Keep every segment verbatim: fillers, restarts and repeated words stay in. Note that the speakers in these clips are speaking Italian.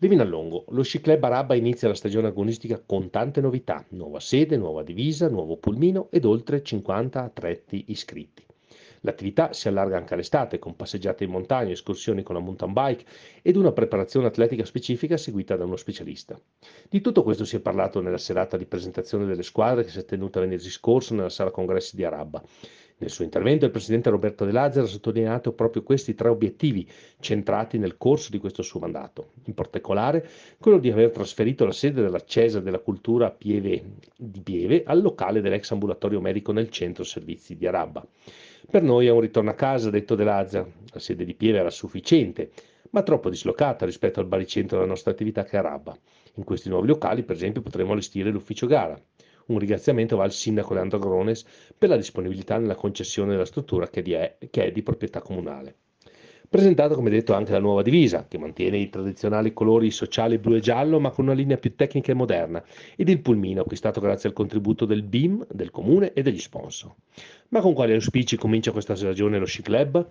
Levinallongo, lo Sci Club Barabba inizia la stagione agonistica con tante novità, nuova sede, nuova divisa, nuovo pulmino ed oltre cinquanta atleti iscritti. L'attività si allarga anche all'estate, con passeggiate in montagna, escursioni con la mountain bike ed una preparazione atletica specifica seguita da uno specialista. Di tutto questo si è parlato nella serata di presentazione delle squadre che si è tenuta venerdì scorso nella sala congressi di Arabba. Nel suo intervento il presidente Roberto De Lazzaro ha sottolineato proprio questi tre obiettivi centrati nel corso di questo suo mandato. In particolare quello di aver trasferito la sede della Cesa della Cultura a Pieve, di Pieve al locale dell'ex ambulatorio medico nel centro servizi di Arabba. Per noi è un ritorno a casa, ha detto De Lazzaro. La sede di Pieve era sufficiente, ma troppo dislocata rispetto al baricentro della nostra attività che è Arabba. In questi nuovi locali, per esempio, potremo allestire l'ufficio gara. Un ringraziamento va al sindaco Leandro Grones per la disponibilità nella concessione della struttura che, di è, che è di proprietà comunale. Presentata come detto anche la nuova divisa, che mantiene i tradizionali colori sociali blu e giallo ma con una linea più tecnica e moderna, ed il pulmino acquistato grazie al contributo del B I M, del comune e degli sponsor. Ma con quali auspici comincia questa stagione lo Sci Club?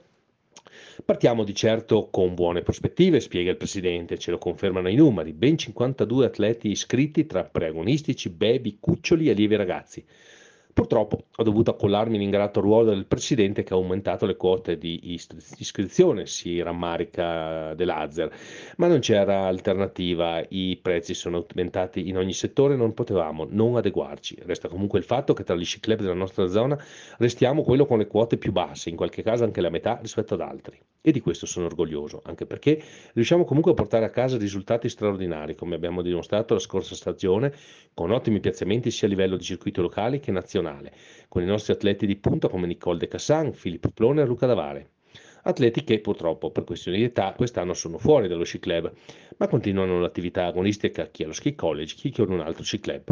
Partiamo di certo con buone prospettive, spiega il presidente, ce lo confermano i numeri, ben cinquantadue atleti iscritti tra preagonistici, baby, cuccioli e allievi ragazzi. Purtroppo ho dovuto accollarmi l'ingrato ruolo del presidente che ha aumentato le quote di ist- iscrizione, si rammarica De Lazer, ma non c'era alternativa, i prezzi sono aumentati in ogni settore e non potevamo non adeguarci. Resta comunque il fatto che tra gli sci club della nostra zona restiamo quello con le quote più basse, in qualche caso anche la metà rispetto ad altri. E di questo sono orgoglioso, anche perché riusciamo comunque a portare a casa risultati straordinari, come abbiamo dimostrato la scorsa stagione, con ottimi piazzamenti sia a livello di circuito locale che nazionale, con i nostri atleti di punta come Nicole De Cassan, Filippo Plone e Luca Davare. Atleti che purtroppo per questioni di età quest'anno sono fuori dallo sci club, ma continuano l'attività agonistica chi allo ski college, chi con un altro sci club.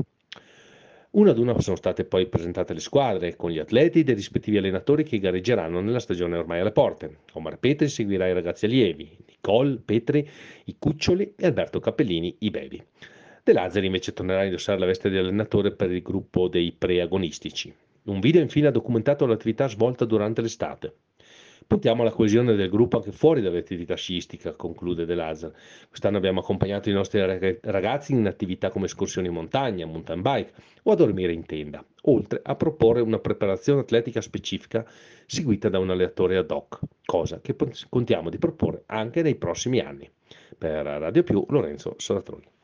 Una ad una sono state poi presentate le squadre con gli atleti dei rispettivi allenatori che gareggeranno nella stagione ormai alle porte. Omar Petri seguirà i ragazzi allievi, Nicole Petri i cuccioli e Alberto Cappellini i baby. De Lazzari invece tornerà a indossare la veste di allenatore per il gruppo dei preagonistici. Un video infine ha documentato l'attività svolta durante l'estate. Puntiamo alla coesione del gruppo anche fuori dall'attività sciistica, conclude De Lazzaro. Quest'anno abbiamo accompagnato i nostri rag- ragazzi in attività come escursioni in montagna, mountain bike o a dormire in tenda, oltre a proporre una preparazione atletica specifica seguita da un allenatore ad hoc, cosa che pon- contiamo di proporre anche nei prossimi anni. Per Radio Più, Lorenzo Saratroni.